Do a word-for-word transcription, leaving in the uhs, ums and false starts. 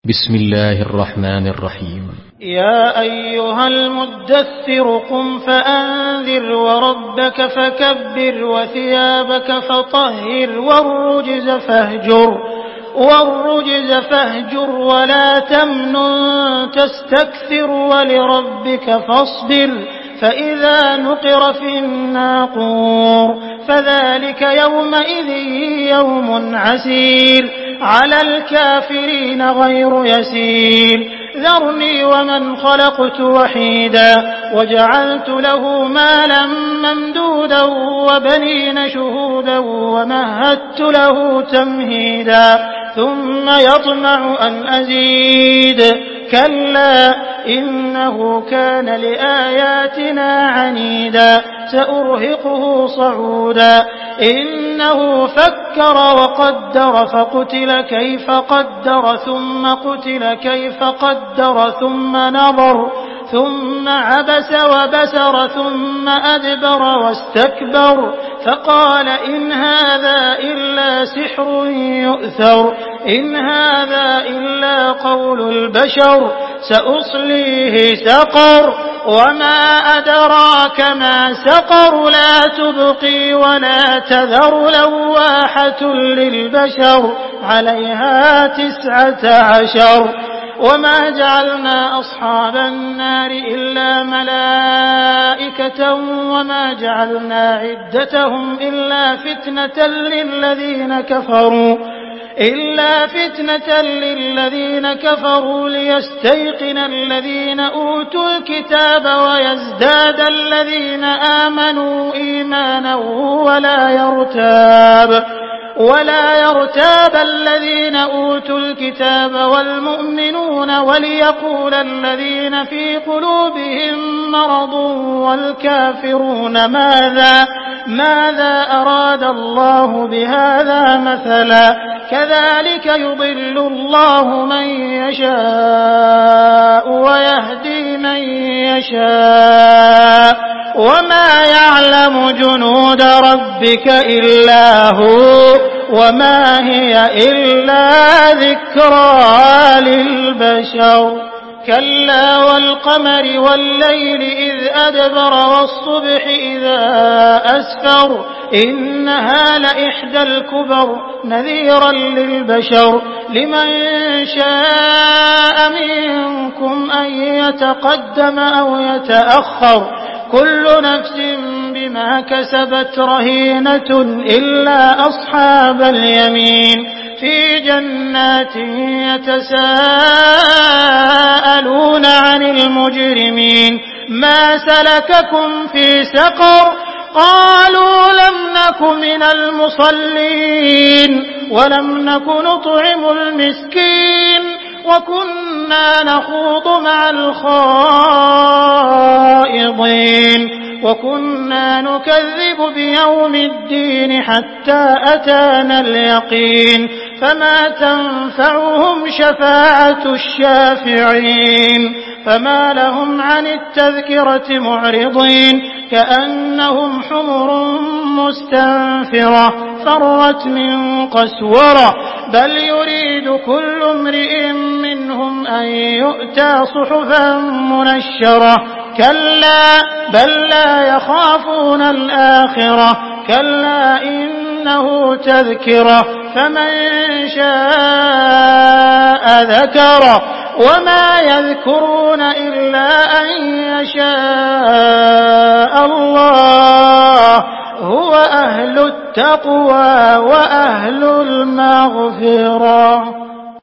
بسم الله الرحمن الرحيم. يا أيها المدثر قم فأنذر وربك فكبر وثيابك فطهر والرجز فاهجر والرجز فاهجر ولا تمنن تستكثر ولربك فاصبر فإذا نقر في الناقور فذلك يومئذ يوم عسير على الكافرين غير يسير ذرني ومن خلقت وحيدا وجعلت له مالا ممدودا وبنين شهودا ومهدت له تمهيدا ثم يطمع أن أزيد كلا إنه كان لآياتنا عنيدا سأرهقه صعودا إنه فكر وقدر فقتل كيف قدر ثم قتل كيف قدر ثم نظر ثم عبس وبسر ثم أدبر واستكبر فقال إن هذا إلا سحر يؤثر إن هذا إلا قول البشر سأصليه سقر وما أدراك ما سقر لا تبقي ولا تذر لواحة للبشر عليها تسعة عشر وما جعلنا أصحاب النار إلا ملائكة وما جعلنا عدتهم إلا فتنة للذين كفروا إلا فتنة للذين كفروا ليستيقن الذين أوتوا الكتاب ويزداد الذين آمنوا إيمانا ولا يرتاب ولا يرتاب الذين أوتوا الكتاب والمؤمنون وليقول الذين في قلوبهم مرض والكافرون ماذا ماذا أراد الله بهذا مثلا كذلك يضل الله من يشاء ويهدي من يشاء وما يعلم جنود ربك إلا هو وما هي إلا ذكرى للبشر كلا والقمر والليل إذ أدبر والصبح إذا أسفر إنها لإحدى الكبر نذيرا للبشر لمن شاء منكم أن يتقدم أو يتأخر كل نفس بما كسبت رهينة إلا أصحاب اليمين في جنات يتساءلون عن المجرمين ما سلككم في سقر قالوا لم نك من المصلين ولم نك نطعم المسكين وكنا نخوض مع الخائضين وكنا نكذب بيوم الدين حتى أتانا اليقين فما تنفعهم شفاعة الشافعين فما لهم عن التذكرة معرضين كأنهم حمر مستنفرة فرت من قسورة بل يريد كل امرئ منهم أن يؤتى صحفا منشرة كلا بل لا يخافون الآخرة كلا إنه تذكرة فمن شاء ذكره وما يذكرون إلا أن يشاء الله هو أهل التقوى وأهل المغفرة.